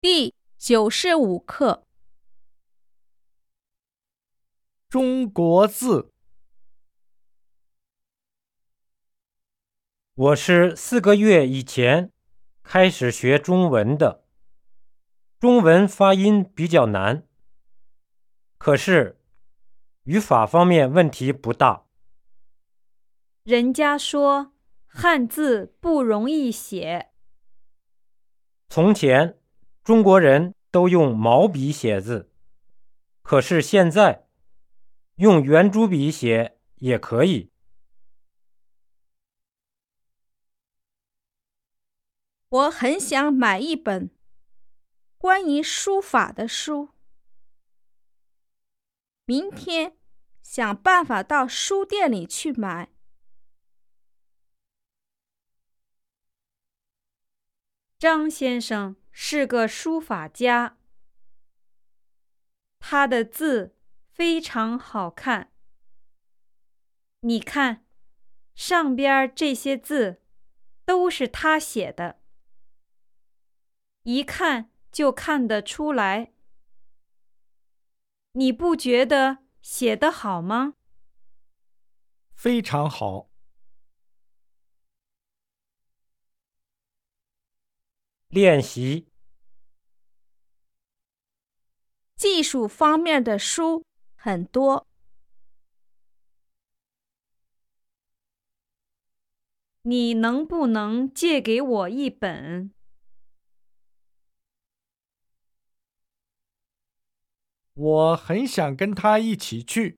第95课中国字。 我是4个月以前开始学中文的，中文发音比较难，可是语法方面问题不大。 人家说汉字不容易写。 从前中国人都用毛笔写字，可是现在用圆珠笔写也可以。 我很想买一本关于书法的书，明天想办法到书店里去买。张先生是个书法家，他的字非常好看。你看，上边这些字都是他写的，一看就看得出来。你不觉得写得好吗？ 非常好。 练习技术方面的书很多，你能不能借给我一本？ 我很想跟他一起去。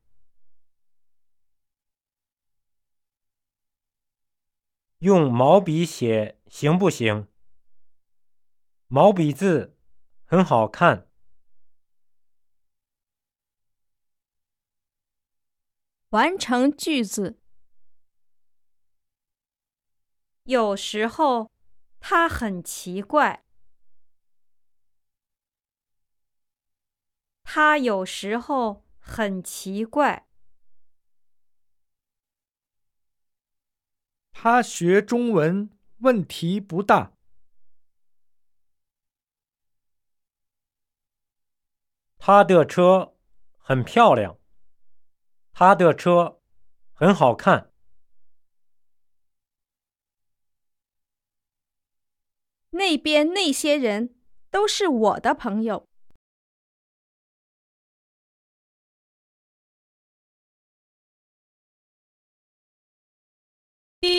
用毛笔写行不行？毛笔字很好看。 完成句子。有时候他很奇怪。他有时候很奇怪。 他学中文问题不大。 他的车很漂亮。他的车很好看。 那边那些人都是我的朋友。